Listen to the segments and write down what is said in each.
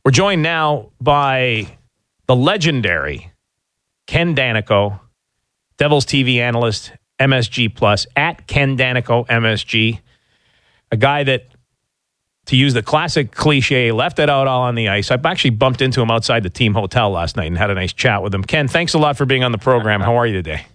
We're joined now by the legendary Ken Daneyko, Devils TV analyst, MSG Plus, at Ken Daneyko MSG, a guy that, to use the classic cliche, left it out all on the ice. I've actually bumped into him outside the team hotel last night and had a nice chat with him. Ken, thanks a lot for being on the program. How are you today?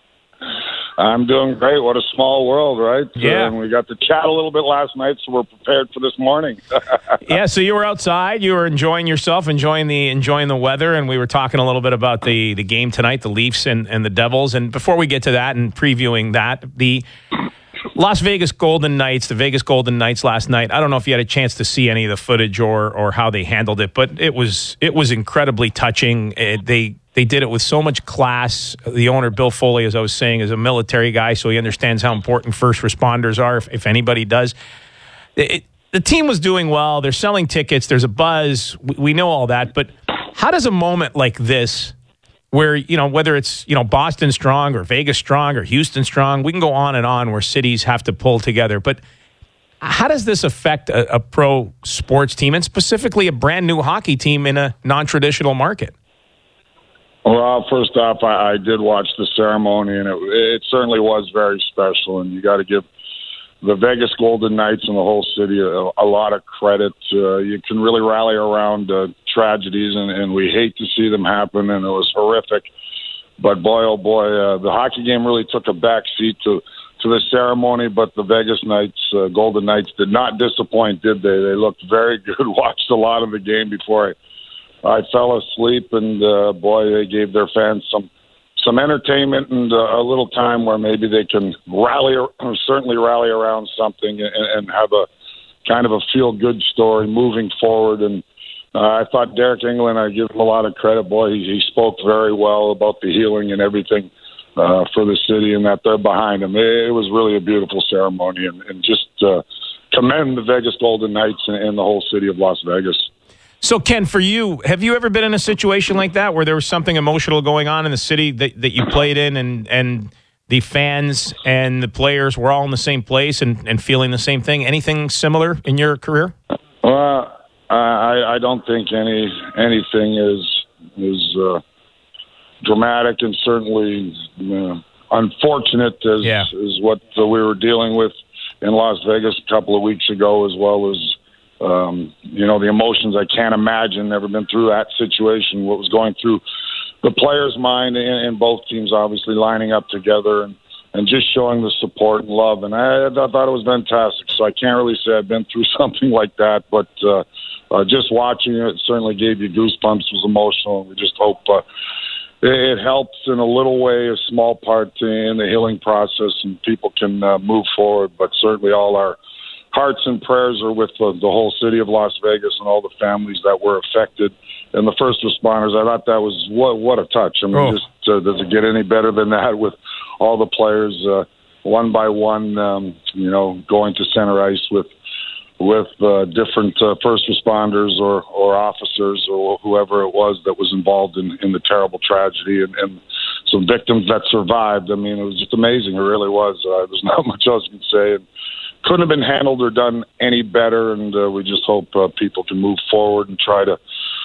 I'm doing great. What a small world, right? Yeah. We got to chat a little bit last night, so we're prepared for this morning. Yeah, so you were outside. You were enjoying yourself, enjoying the weather, and we were talking a little bit about the game tonight, the Leafs and the Devils. And before we get to that and previewing that, the Las Vegas Golden Knights, the Vegas Golden Knights last night, I don't know if you had a chance to see any of the footage or how they handled it, but it was incredibly touching. They did it with so much class. The owner, Bill Foley, as I was saying, is a military guy, so he understands how important first responders are, if anybody does. The team was doing well. They're selling tickets. There's a buzz. We know all that. But how does a moment like this, where, whether it's, Boston strong or Vegas strong or Houston strong, we can go on and on where cities have to pull together. But how does this affect a pro sports team, and specifically a brand new hockey team in a non-traditional market? Well, first off, I did watch the ceremony, and it certainly was very special. And you got to give the Vegas Golden Knights and the whole city a lot of credit. You can really rally around tragedies, and we hate to see them happen, and it was horrific. But boy, oh boy, the hockey game really took a back seat to the ceremony. But the Vegas Knights, Golden Knights, did not disappoint, did they? They looked very good. Watched a lot of the game before I fell asleep, and boy, they gave their fans some entertainment and a little time where maybe they can certainly rally around something and have a kind of a feel-good story moving forward. And I thought Derek England, I give him a lot of credit. Boy, he spoke very well about the healing and everything for the city, and that they're behind him. It was really a beautiful ceremony, and just commend the Vegas Golden Knights and the whole city of Las Vegas. So, Ken, for you, have you ever been in a situation like that where there was something emotional going on in the city that you played in, and the fans and the players were all in the same place and feeling the same thing? Anything similar in your career? Well, I don't think anything is dramatic, and certainly unfortunate as what we were dealing with in Las Vegas a couple of weeks ago, as well as the emotions. I can't imagine, never been through that situation, what was going through the players' mind in both teams, obviously lining up together and just showing the support and love. And I thought it was fantastic. So I can't really say I've been through something like that, but just watching it certainly gave you goosebumps. It was emotional. We just hope it helps in a little way, a small part in the healing process, and people can move forward. But certainly all our hearts and prayers are with the whole city of Las Vegas and all the families that were affected and the first responders. I thought that was what a touch. I mean, does it get any better than that with all the players one by one, going to center ice with different first responders or officers or whoever it was that was involved in the terrible tragedy and some victims that survived. I mean, it was just amazing. It really was. There's not much else you can say. And couldn't have been handled or done any better, and we just hope people can move forward and try to,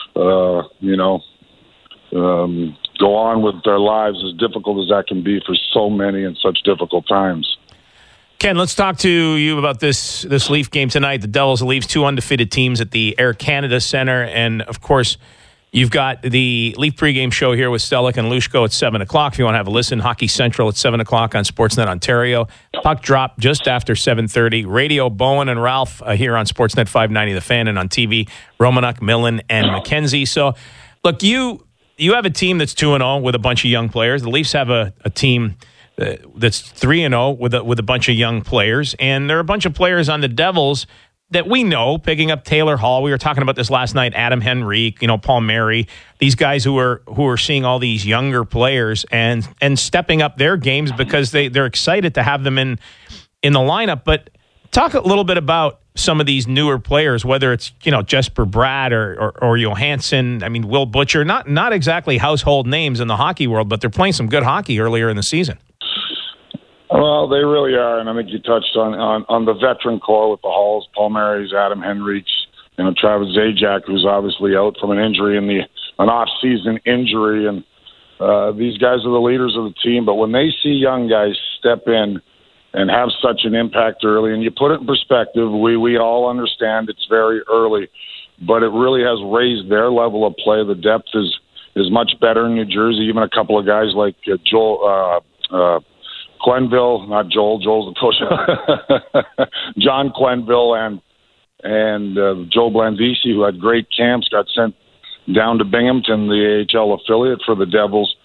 go on with their lives, as difficult as that can be for so many in such difficult times. Ken, let's talk to you about this Leaf game tonight. The Devils and Leafs, two undefeated teams at the Air Canada Centre, and of course, you've got the Leaf pregame show here with Stellick and Lushko at 7 o'clock. If you want to have a listen, Hockey Central at 7 o'clock on Sportsnet Ontario. Puck drop just after 7:30. Radio, Bowen and Ralph here on Sportsnet 590 The Fan, and on TV, Romanuk, Millen, and McKenzie. So, look, you have a team that's 2-0 with a bunch of young players. The Leafs have a team that's 3-0 with a bunch of young players. And there are a bunch of players on the Devils that we know, picking up Taylor Hall. We were talking about this last night. Adam Henrique, Paul Mary, these guys who are seeing all these younger players and stepping up their games because they're excited to have them in the lineup. But talk a little bit about some of these newer players, whether it's Jesper Bratt or Johansson. I mean, Will Butcher, not exactly household names in the hockey world, but they're playing some good hockey earlier in the season. Well, they really are, and I think you touched on the veteran core with the Halls, Paul Mary's, Adam Henriques, Travis Zajac, who's obviously out from an injury an off-season injury, and these guys are the leaders of the team. But when they see young guys step in and have such an impact early, and you put it in perspective, we all understand it's very early, but it really has raised their level of play. The depth is much better in New Jersey. Even a couple of guys like Joel Quenneville, not Joel. Joel's the coach. John Quenneville and Joe Blandisi, who had great camps, got sent down to Binghamton, the AHL affiliate for the Devils.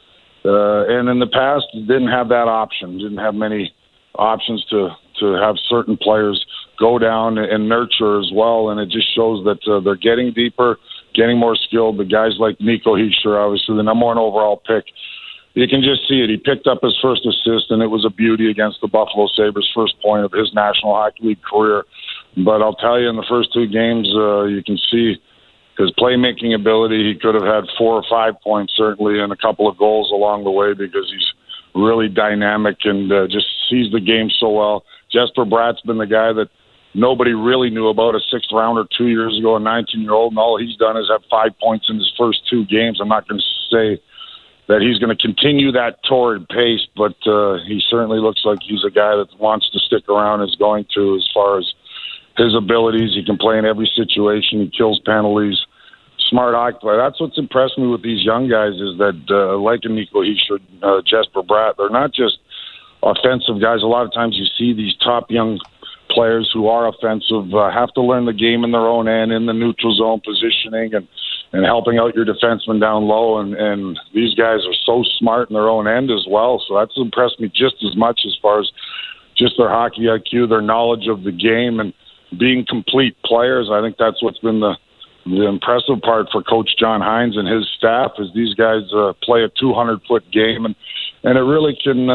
And in the past, didn't have that option. Didn't have many options to have certain players go down and nurture as well. And it just shows that they're getting deeper, getting more skilled. The guys like Nico Hischier, obviously the number 1 overall pick, you can just see it. He picked up his first assist, and it was a beauty against the Buffalo Sabres' first point of his National Hockey League career. But I'll tell you, in the first 2 games, you can see his playmaking ability. He could have had 4 or 5 points, certainly, and a couple of goals along the way because he's really dynamic and just sees the game so well. Jesper Bratt's been the guy that nobody really knew about, a 6th rounder 2 years ago, a 19-year-old, and all he's done is have 5 points in his first 2 games. I'm not going to say that he's going to continue that torrid pace, but he certainly looks like he's a guy that wants to stick around, is going to, as far as his abilities. He can play in every situation. He kills penalties. Smart hockey player. That's what's impressed me with these young guys is that, like Nico Hischier, Jesper Bratt, they're not just offensive guys. A lot of times you see these top young players who are offensive have to learn the game in their own end, in the neutral zone positioning and helping out your defenseman down low. And these guys are so smart in their own end as well. So that's impressed me just as much as far as just their hockey IQ, their knowledge of the game, and being complete players. I think that's what's been the impressive part for Coach John Hines and his staff is these guys play a 200-foot game, and it really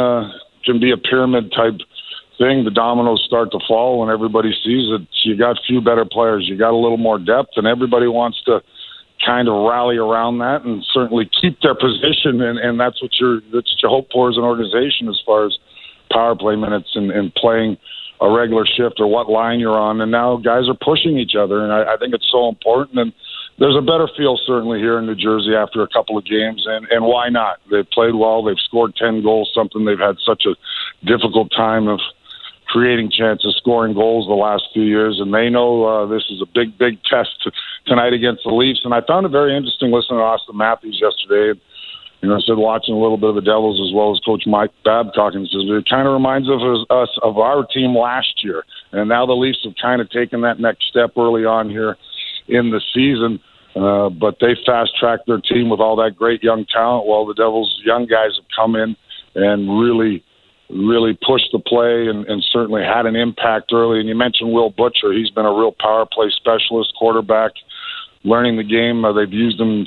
can be a pyramid-type thing. The dominoes start to fall when everybody sees it. You got few better players. You got a little more depth, and everybody wants to kind of rally around that and certainly keep their position, and that's what you hope for as an organization as far as power play minutes and playing a regular shift or what line you're on. And now guys are pushing each other, and I think it's so important. And there's a better feel certainly here in New Jersey after a couple of games, and why not? They've played well. They've scored 10 goals, something they've had such a difficult time of creating chances, scoring goals the last few years, and they know this is a big, big test tonight against the Leafs. And I found it very interesting listening to Austin Matthews yesterday. I said watching a little bit of the Devils as well as Coach Mike Babcock, and says it kind of reminds us of our team last year. And now the Leafs have kind of taken that next step early on here in the season, but they fast-tracked their team with all that great young talent, while the Devils' young guys have come in and really pushed the play and certainly had an impact early. And you mentioned Will Butcher. He's been a real power play specialist, quarterback, learning the game. They've used him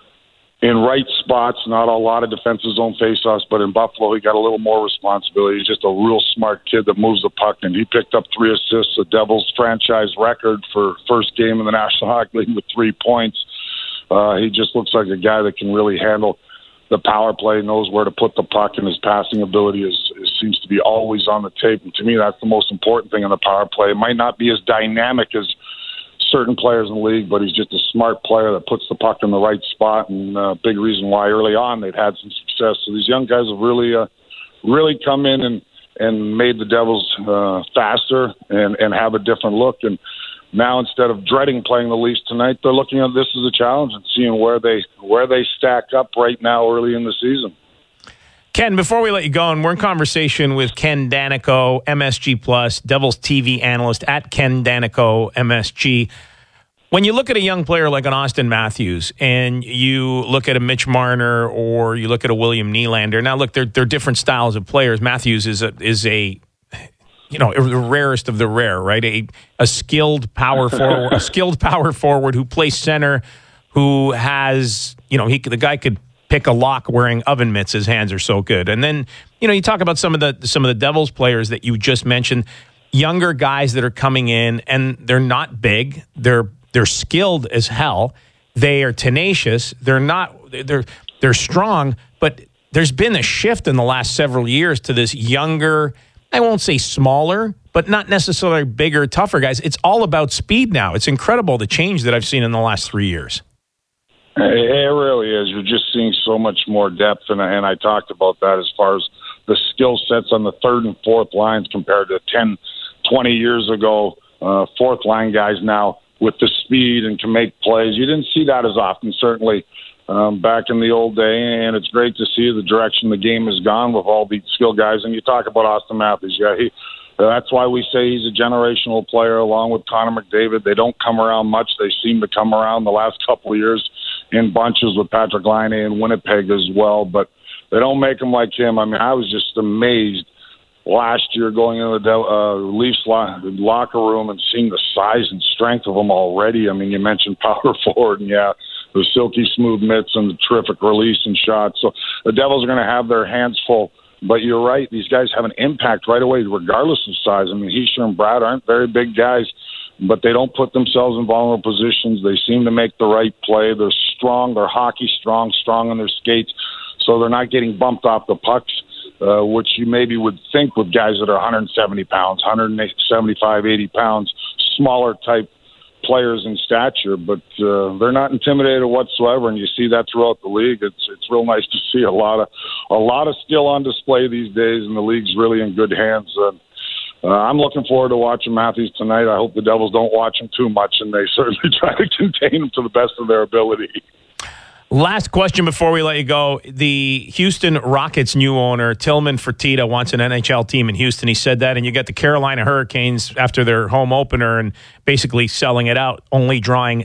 in right spots, not a lot of defensive zone faceoffs, but in Buffalo, he got a little more responsibility. He's just a real smart kid that moves the puck, and he picked up 3 assists, the Devils' franchise record for first game in the National Hockey League with 3 points. He just looks like a guy that can really handle the power play, knows where to put the puck, and his passing ability seems to be always on the tape. And to me, that's the most important thing in the power play. It might not be as dynamic as certain players in the league, but he's just a smart player that puts the puck in the right spot, and a big reason why early on they've had some success. So these young guys have really come in and made the Devils faster and have a different look. And now, instead of dreading playing the Leafs tonight, they're looking at this as a challenge and seeing where they stack up right now early in the season. Ken, before we let you go, and we're in conversation with Ken Daneyko, MSG+, Devils TV analyst at Ken Daneyko, MSG. When you look at a young player like an Austin Matthews, and you look at a Mitch Marner, or you look at a William Nylander, now look, they're different styles of players. Matthews is the rarest of the rare, right? A skilled power forward, who plays center, who has, the guy could pick a lock wearing oven mitts. His hands are so good. And then, you talk about some of the Devils players that you just mentioned, younger guys that are coming in, and they're not big. They're skilled as hell. They are tenacious. They're strong, but there's been a shift in the last several years to this younger, I won't say smaller, but not necessarily bigger, tougher guys. It's all about speed now. It's incredible the change that I've seen in the last 3 years. It really is. You're just seeing so much more depth, and I talked about that as far as the skill sets on the third and fourth lines compared to 10, 20 years ago. Fourth line guys now with the speed and can make plays. You didn't see that as often, certainly, back in the old day, and it's great to see the direction the game has gone with all these skill guys. And you talk about Austin Matthews. Yeah, that's why we say he's a generational player along with Connor McDavid. They don't come around much. They seem to come around the last couple of years in bunches with Patrick Laine in Winnipeg as well, but they don't make them like him. I mean, I was just amazed last year going into the Leafs locker room and seeing the size and strength of them already. I mean, you mentioned power forward, and the silky smooth mitts and the terrific release and shots. So the Devils are going to have their hands full. But you're right, these guys have an impact right away, regardless of size. I mean, Hischier and Brad aren't very big guys, but they don't put themselves in vulnerable positions. They seem to make the right play. They're strong. They're hockey strong on their skates, so they're not getting bumped off the pucks, which you maybe would think with guys that are 170 pounds, 175, 80 pounds, smaller type players in stature, but they're not intimidated whatsoever, and you see that throughout the league. It's real nice to see a lot of skill on display these days, and the league's really in good hands. I'm looking forward to watching Matthews tonight. I hope the Devils don't watch him too much, and they certainly try to contain him to the best of their ability. Last question before we let you go. The Houston Rockets' new owner, Tillman Fertitta, wants an NHL team in Houston. He said that, and you got the Carolina Hurricanes after their home opener and basically selling it out, only drawing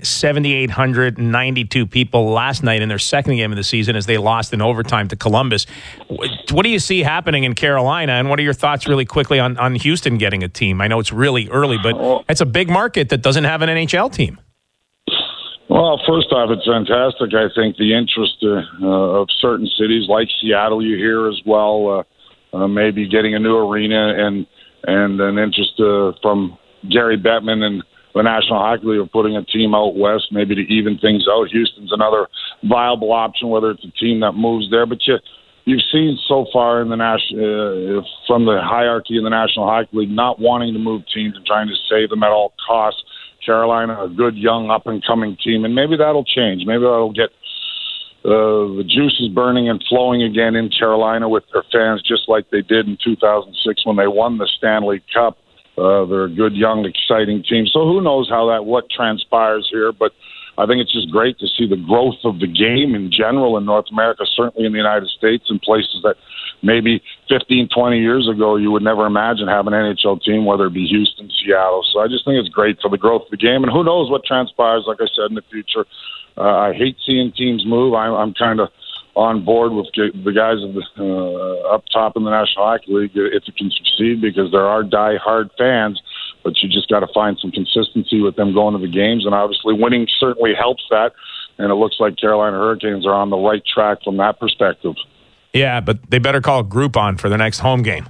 7,892 people last night in their second game of the season as they lost in overtime to Columbus. What do you see happening in Carolina, and what are your thoughts really quickly on Houston getting a team? I know it's really early, but it's a big market that doesn't have an NHL team. Well, first off, it's fantastic. I think the interest of certain cities like Seattle, you hear as well, maybe getting a new arena and an interest from Gary Bettman and the National Hockey League of putting a team out west, maybe to even things out. Houston's another viable option, whether it's a team that moves there. But you've seen so far in the from the hierarchy in the National Hockey League not wanting to move teams and trying to save them at all costs. Carolina, a good, young, up-and-coming team, and maybe that'll change. Maybe that'll get the juices burning and flowing again in Carolina with their fans, just like they did in 2006 when they won the Stanley Cup. They're a good, young, exciting team. So who knows what transpires here, but I think it's just great to see the growth of the game in general in North America, certainly in the United States, in places that maybe 15, 20 years ago you would never imagine having an NHL team, whether it be Houston, Seattle. So I just think it's great for the growth of the game. And who knows what transpires, like I said, in the future. I hate seeing teams move. I'm kind of on board with the guys up top in the National Hockey League if it can succeed, because there are die-hard fans, but you just got to find some consistency with them going to the games, and obviously winning certainly helps that, and it looks like Carolina Hurricanes are on the right track from that perspective. Yeah, but they better call Groupon for their next home game.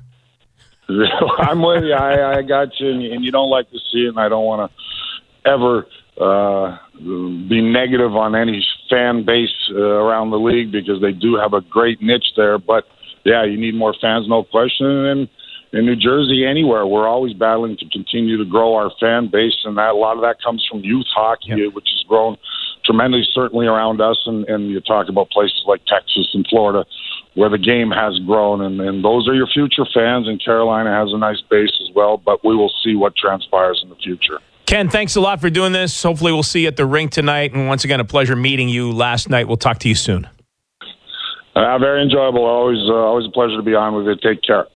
I'm with you. I got you, and you don't like to see it, and I don't want to ever be negative on any fan base around the league, because they do have a great niche there. But, yeah, you need more fans, no question. And in New Jersey, anywhere, we're always battling to continue to grow our fan base, and a lot of that comes from youth hockey, which has grown tremendously, certainly around us. And you talk about places like Texas and Florida, where the game has grown, and those are your future fans, and Carolina has a nice base as well, but we will see what transpires in the future. Ken, thanks a lot for doing this. Hopefully we'll see you at the rink tonight, and once again, a pleasure meeting you last night. We'll talk to you soon. Very enjoyable. Always a pleasure to be on with you. Take care.